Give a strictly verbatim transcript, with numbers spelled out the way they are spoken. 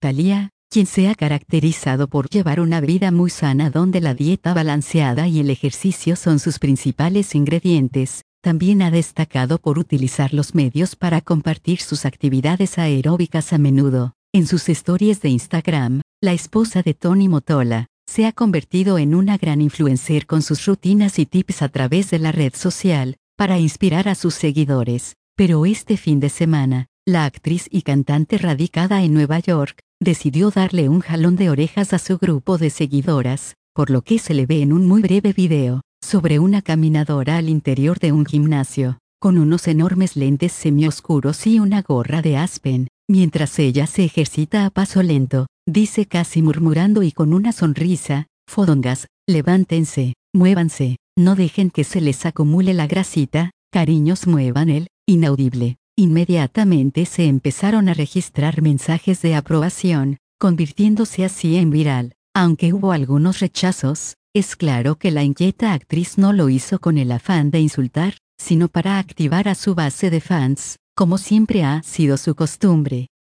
Thalía, quien se ha caracterizado por llevar una vida muy sana donde la dieta balanceada y el ejercicio son sus principales ingredientes, también ha destacado por utilizar los medios para compartir sus actividades aeróbicas a menudo. En sus stories de Instagram, la esposa de Tony Motola se ha convertido en una gran influencer con sus rutinas y tips a través de la red social, para inspirar a sus seguidores. Pero este fin de semana, la actriz y cantante radicada en Nueva York, decidió darle un jalón de orejas a su grupo de seguidoras, por lo que se le ve en un muy breve video, sobre una caminadora al interior de un gimnasio, con unos enormes lentes semioscuros y una gorra de Aspen, mientras ella se ejercita a paso lento, dice casi murmurando y con una sonrisa: "Fodongas, levántense, muévanse, no dejen que se les acumule la grasita, cariños, muevan el", inaudible. Inmediatamente se empezaron a registrar mensajes de aprobación, convirtiéndose así en viral. Aunque hubo algunos rechazos, es claro que la inquieta actriz no lo hizo con el afán de insultar, sino para activar a su base de fans, como siempre ha sido su costumbre.